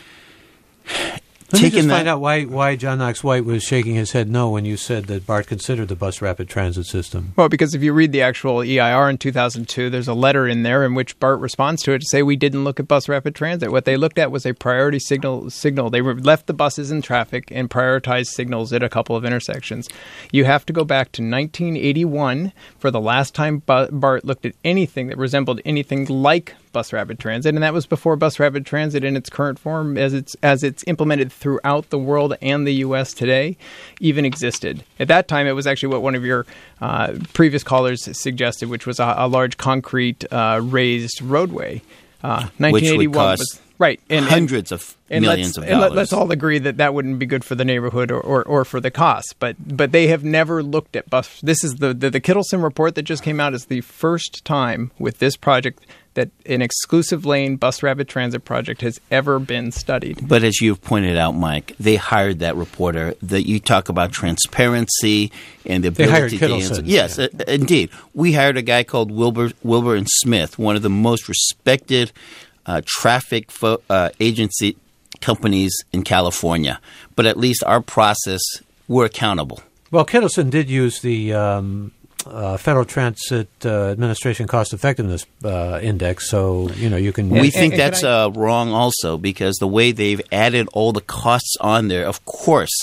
Let me just that, find out why, why John Knox White was shaking his head no when you said that BART considered the bus rapid transit system. Well, because if you read the actual E I R in two thousand two, there's a letter in there in which BART responds to it to say we didn't look at bus rapid transit. What they looked at was a priority signal. signal. They left the buses in traffic and prioritized signals at a couple of intersections. You have to go back to nineteen eighty-one for the last time BART looked at anything that resembled anything like bus rapid transit, and that was before bus rapid transit in its current form, as it's as it's implemented throughout the world and the U S today, even existed. At that time, it was actually what one of your uh, previous callers suggested, which was a, a large concrete uh, raised roadway. Uh, nineteen eighty-one which would cost was right, and, hundreds and, of and millions let's, of and dollars. let, let's all agree that that wouldn't be good for the neighborhood or, or, or for the costs. But but they have never looked at bus. This is the, the the Kittleson report that just came out is the first time with this project that an exclusive lane bus rapid transit project has ever been studied. But as you've pointed out, Mike, they hired that reporter. That you talk about transparency and the ability they hired to Kittleson. answer. Yes, yeah. uh, indeed. We hired a guy called Wilbur Wilbur and Smith, one of the most respected uh, traffic fo- uh, agency companies in California. But at least our process, we're accountable. Well, Kittleson did use the um, uh, Federal Transit uh, Administration Cost Effectiveness uh, Index, so you know you can. We And- think and that's can I- uh, wrong also, because the way they've added all the costs on there, of course,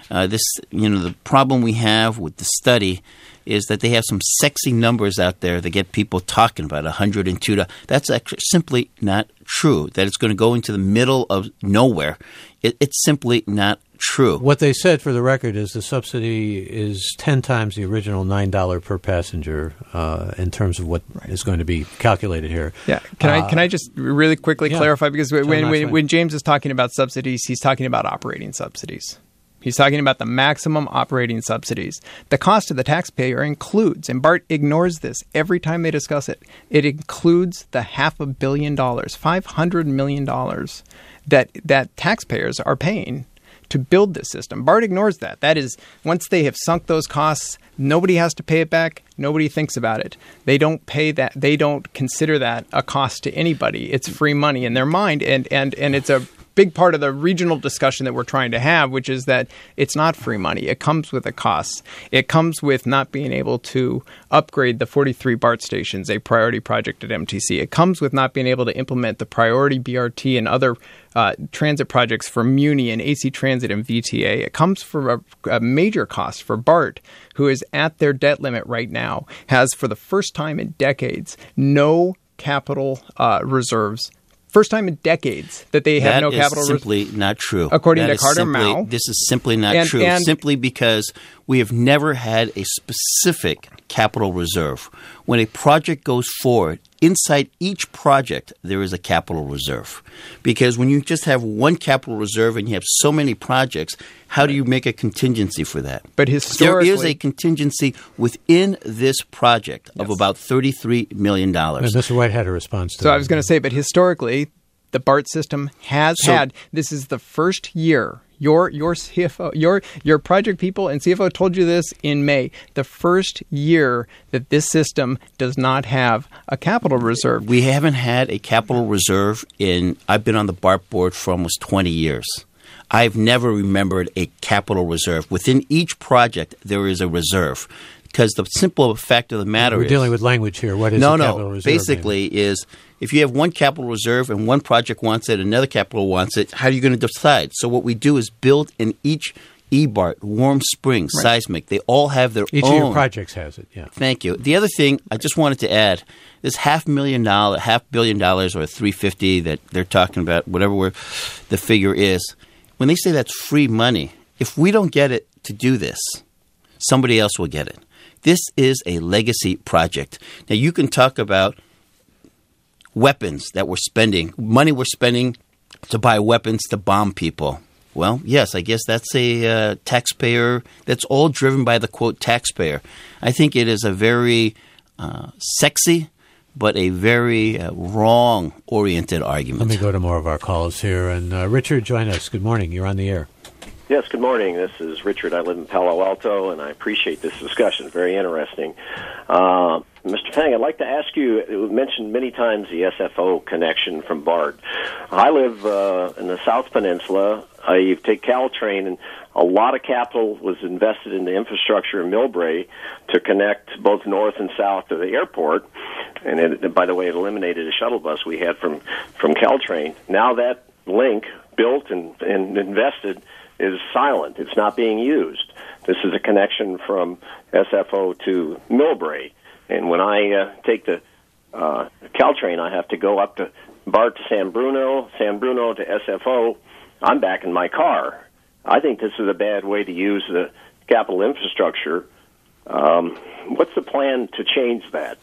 Uh, this, you know, the problem we have with the study is that they have some sexy numbers out there that get people talking about one hundred two dollars. That's actually simply not true, that it's going to go into the middle of nowhere. It, it's simply not true. What they said, for the record, is the subsidy is ten times the original nine dollars per passenger uh, in terms of what right. is going to be calculated here. Yeah. Can uh, I can I just really quickly yeah. clarify? Because when, when, when, when James is talking about subsidies, he's talking about operating subsidies. He's talking about the maximum operating subsidies. The cost to the taxpayer includes, and BART ignores this every time they discuss it, it includes the half a billion dollars, five hundred million dollars that that taxpayers are paying to build this system. BART ignores that. That is, once they have sunk those costs, nobody has to pay it back. Nobody thinks about it. They don't pay that. They don't consider that a cost to anybody. It's free money in their mind, and and and it's a big part of the regional discussion that we're trying to have, which is that it's not free money. It comes with a cost. It comes with not being able to upgrade the forty-three BART stations, a priority project at M T C. It comes with not being able to implement the priority B R T and other uh, transit projects for Muni and A C Transit and V T A. It comes for a, a major cost for BART, who is at their debt limit right now, has for the first time in decades no capital uh, reserves. First time in decades that they have that no capital reserves. That is simply res- not true. According that to Carter simply, Mao. This is simply not and, true, and, simply because we have never had a specific capital reserve. When a project goes forward, inside each project, there is a capital reserve. Because when you just have one capital reserve and you have so many projects, how do you make a contingency for that? But historically, there is a contingency within this project of yes. about thirty-three million dollars. And Mister White had a response to so that. I was going to say, but historically, the BART system has so, had, this is the first year, your your C F O, your your project people and C F O told you this in May, the first year that this system does not have a capital reserve. We haven't had a capital reserve in, I've been on the BART board for almost twenty years. I've never remembered a capital reserve. Within each project, there is a reserve. Because the simple fact of the matter We're is... We're dealing with language here. What is no, a no, capital reserve? Basically maybe? is if you have one capital reserve and one project wants it, another capital wants it, how are you going to decide? So what we do is build in each E-BART, Warm Springs, right. Seismic. They all have their each own. Each of your projects has it, yeah. Thank you. The other thing I just wanted to add, this half million dollar, half billion dollars or three hundred fifty that they're talking about, whatever we're, the figure is, when they say that's free money, if we don't get it to do this, somebody else will get it. This is a legacy project. Now, you can talk about weapons that we're spending, money we're spending to buy weapons to bomb people. Well, yes, I guess that's a uh, taxpayer. That's all driven by the, quote, taxpayer. I think it is a very uh, sexy but a very uh, wrong-oriented argument. Let me go to more of our calls here. And uh, Richard, join us. Good morning. You're on the air. Yes, good morning. This is Richard. I live in Palo Alto, and I appreciate this discussion. Very interesting. Uh, Mister Fang, I'd like to ask you, it was mentioned many times the S F O connection from BART. I live uh, in the South Peninsula. I take Caltrain, and a lot of capital was invested in the infrastructure in Millbrae to connect both north and south to the airport. And it, by the way, it eliminated a shuttle bus we had from, from Caltrain. Now that link, built and, and invested, is silent. It's not being used. This is a connection from S F O to Millbrae. And when I uh, take the uh, Caltrain, I have to go up to BART to San Bruno, San Bruno to S F O. I'm back in my car. I think this is a bad way to use the capital infrastructure. Um, what's the plan to change that?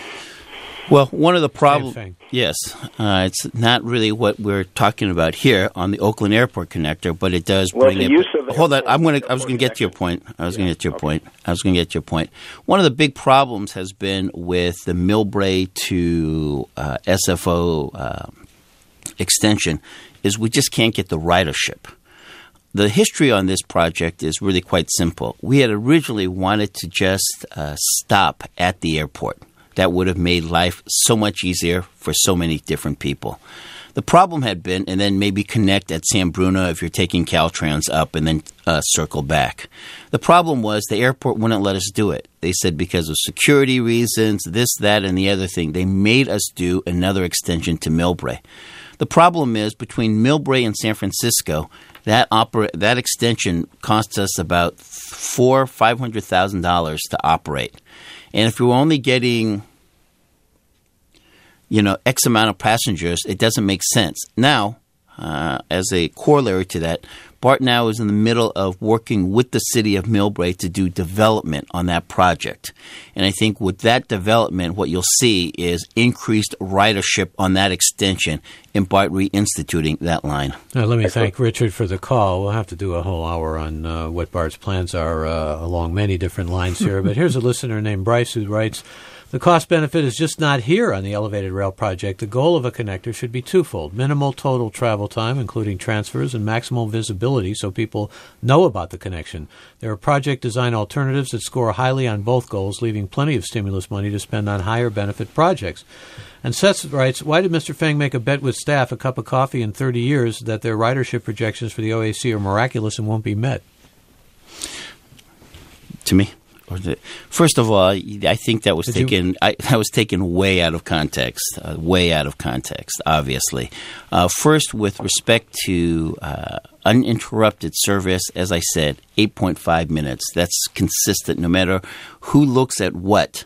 Well, one of the problems, yes, uh, it's not really what we're talking about here on the Oakland Airport connector, but it does well, bring the it. Use of hold on, I'm going to. I was going to get to your point. I was yeah, going to get to your okay. point. I was going to get to your point. One of the big problems has been with the Millbrae to uh, S F O uh, extension is we just can't get the ridership. The history on this project is really quite simple. We had originally wanted to just uh, stop at the airport. That would have made life so much easier for so many different people. The problem had been, and then maybe connect at San Bruno if you're taking Caltrans up and then uh, circle back. The problem was the airport wouldn't let us do it. They said because of security reasons, this, that, and the other thing, they made us do another extension to Millbrae. The problem is between Millbrae and San Francisco, That opera, that extension costs us about four, five hundred thousand dollars to operate, and if you're only getting, you know, X amount of passengers, it doesn't make sense. Now, uh, as a corollary to that, BART now is in the middle of working with the city of Millbrae to do development on that project. And I think with that development, what you'll see is increased ridership on that extension and BART reinstituting that line. Now, let me thank Richard for the call. We'll have to do a whole hour on uh, what BART's plans are uh, along many different lines here. But here's a listener named Bryce who writes, the cost benefit is just not here on the elevated rail project. The goal of a connector should be twofold: minimal total travel time, including transfers, and maximal visibility so people know about the connection. There are project design alternatives that score highly on both goals, leaving plenty of stimulus money to spend on higher benefit projects. And Seth writes, why did Mister Feng make a bet with staff, a cup of coffee in thirty years, that their ridership projections for the O A C are miraculous and won't be met? To me? First of all, I think that was Did taken. You? I, that was taken way out of context. Uh, way out of context. Obviously, uh, first with respect to uh, uninterrupted service, as I said, eight point five minutes. That's consistent, no matter who looks at what.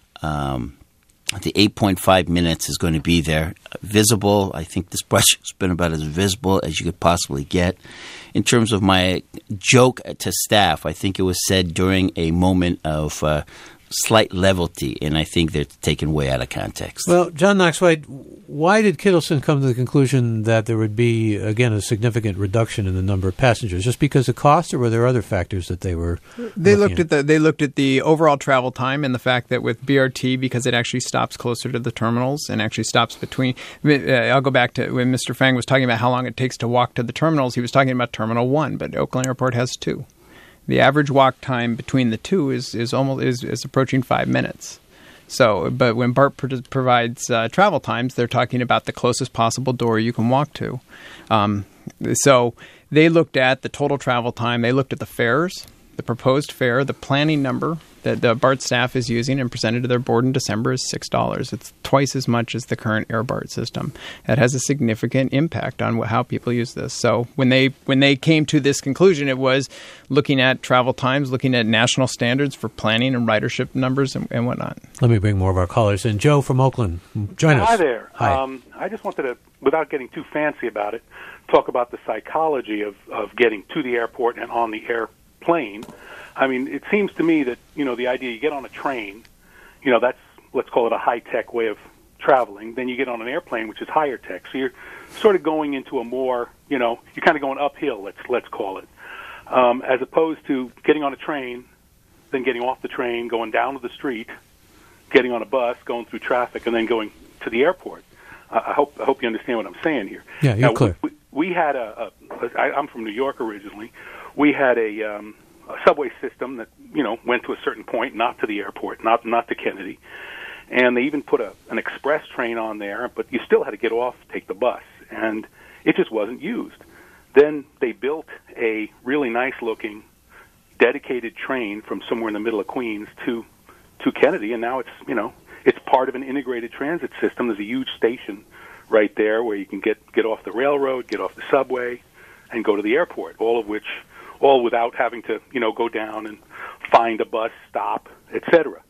Um, the eight point five minutes is going to be there, visible. I think this brush has been about as visible as you could possibly get. In terms of my joke to staff, I think it was said during a moment of uh, slight levity, and I think they're taken way out of context. Well, John Knox White, why did Kittleson come to the conclusion that there would be, again, a significant reduction in the number of passengers? Just because of cost, or were there other factors that they were They looked at? at the they looked at the overall travel time and the fact that with B R T, because it actually stops closer to the terminals and actually stops between. Uh, I'll go back to when Mister Feng was talking about how long it takes to walk to the terminals. He was talking about Terminal One, but Oakland Airport has two. The average walk time between the two is is almost is, is approaching five minutes. So, but when BART pro- provides uh, travel times, they're talking about the closest possible door you can walk to. Um, so they looked at the total travel time. They looked at the fares, the proposed fare, the planning number that the BART staff is using and presented to their board in December is six dollars. It's twice as much as the current AirBART system. That has a significant impact on how people use this. So when they when they came to this conclusion, it was looking at travel times, looking at national standards for planning and ridership numbers and, and whatnot. Let me bring more of our callers in. Joe from Oakland, join us. Hi there. Hi. Um, I just wanted to, without getting too fancy about it, talk about the psychology of, of getting to the airport and on the airplane. I mean, it seems to me that, you know, the idea you get on a train, you know, that's, let's call it a high-tech way of traveling. Then you get on an airplane, which is higher tech. So you're sort of going into a more, you know, you're kind of going uphill, let's let's call it, um, as opposed to getting on a train, then getting off the train, going down to the street, getting on a bus, going through traffic, and then going to the airport. Uh, I hope I hope you understand what I'm saying here. Yeah, you're now, clear. We, we had a, a I, I'm from New York originally. We had a um, a subway system that, you know, went to a certain point, not to the airport, not not to Kennedy. And they even put a an express train on there, but you still had to get off, take the bus, and it just wasn't used. Then they built a really nice-looking, dedicated train from somewhere in the middle of Queens to to Kennedy, and now it's, you know, it's part of an integrated transit system. There's a huge station right there where you can get get off the railroad, get off the subway, and go to the airport, all of which all without having to, you know, go down and find a bus stop, et cetera.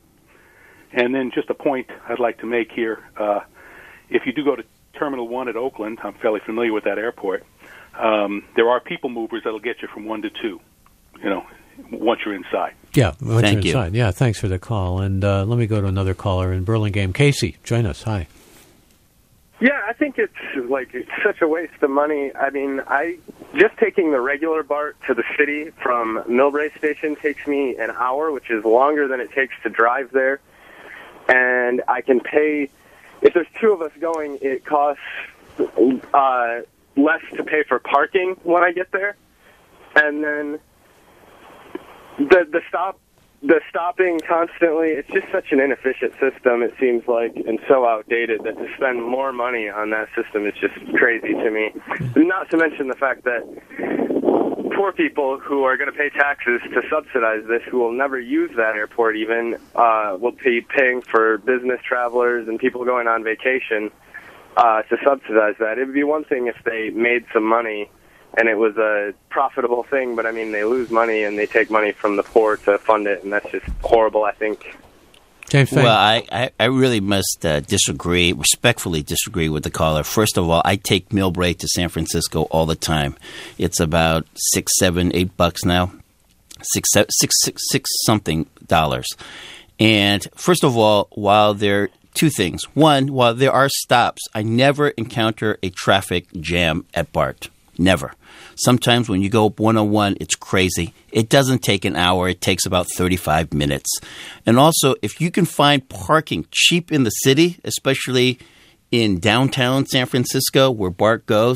And then just a point I'd like to make here, uh, if you do go to Terminal one at Oakland, I'm fairly familiar with that airport, um, there are people movers that'll get you from one to two, you know, once you're inside. Yeah, once Thank you're you. inside. Yeah, thanks for the call. And uh, let me go to another caller in Burlingame. Casey, join us. Hi. Yeah, I think it's like it's such a waste of money. I mean, I just taking the regular BART to the city from Millbrae Station takes me an hour, which is longer than it takes to drive there. And I can pay, if there's two of us going, it costs uh, less to pay for parking when I get there. And then the the stop. The stopping constantly, it's just such an inefficient system, it seems like, and so outdated that to spend more money on that system is just crazy to me. Not to mention the fact that poor people who are going to pay taxes to subsidize this, who will never use that airport even, uh, will be paying for business travelers and people going on vacation uh, to subsidize that. It would be one thing if they made some money and it was a profitable thing. But I mean, they lose money and they take money from the poor to fund it, and that's just horrible, I think. James Fang. Well, I, I, I really must uh, disagree, respectfully disagree with the caller. First of all, I take Millbrae to San Francisco all the time. It's about six, seven, eight bucks now, six, seven, six, six, six something dollars. And first of all, while there two things. One, while there are stops, I never encounter a traffic jam at BART. Never. Sometimes when you go up one oh one, it's crazy. It doesn't take an hour. It takes about thirty-five minutes. And also, if you can find parking cheap in the city, especially in downtown San Francisco where BART goes,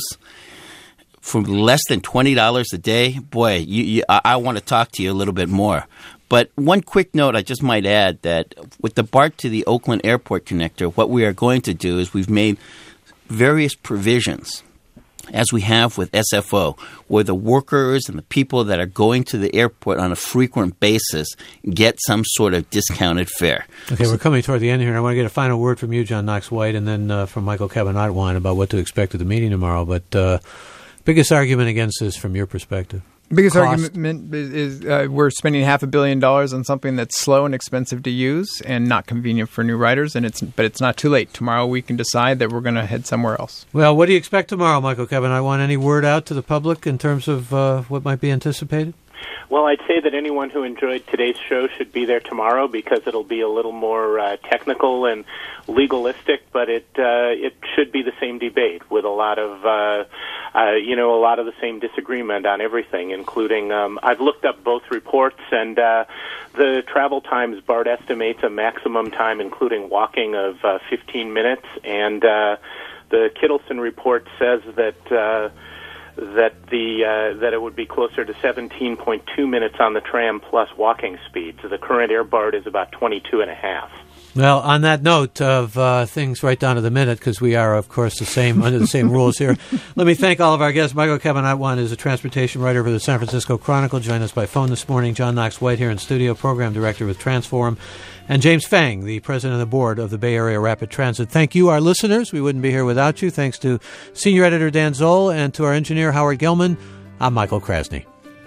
for less than twenty dollars a day, boy, you, you, I, I want to talk to you a little bit more. But one quick note, I just might add that with the BART to the Oakland Airport connector, what we are going to do is we've made various provisions, as we have with S F O, where the workers and the people that are going to the airport on a frequent basis get some sort of discounted fare. Okay, we're coming toward the end here, and I want to get a final word from you, John Knox-White, and then uh, from Michael Cabanatwan about what to expect at the meeting tomorrow. But uh, biggest argument against this from your perspective? Biggest Cost. argument is, is uh, we're spending half a billion dollars on something that's slow and expensive to use and not convenient for new riders. And it's but it's not too late. Tomorrow we can decide that we're going to head somewhere else. Well, what do you expect tomorrow, Michael Cabanatwan? Any word out to the public in terms of uh, what might be anticipated? Well, I'd say that anyone who enjoyed today's show should be there tomorrow because it'll be a little more uh, technical and legalistic, but it uh, it should be the same debate with a lot of uh, uh, you know a lot of the same disagreement on everything, including um, I've looked up both reports and uh, the travel times. BART estimates a maximum time, including walking, of uh, fifteen minutes, and uh, the Kittleson report says that. Uh, that the uh, that it would be closer to seventeen point two minutes on the tram plus walking speed. So the current Air BART is about twenty-two and a half. Well, on that note of uh, things right down to the minute, because we are, of course, the same under the same rules here, let me thank all of our guests. Michael Cabanatwan is a transportation writer for the San Francisco Chronicle. Joined us by phone this morning. John Knox-White here in studio, program director with Transforum. And James Fang, the president of the board of the Bay Area Rapid Transit. Thank you, our listeners. We wouldn't be here without you. Thanks to senior editor Dan Zoll and to our engineer, Howard Gilman. I'm Michael Krasny.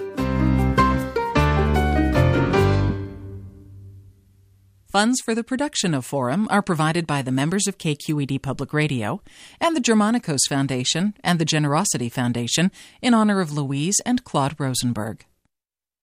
Funds for the production of Forum are provided by the members of K Q E D Public Radio and the Germanicos Foundation and the Generosity Foundation in honor of Louise and Claude Rosenberg.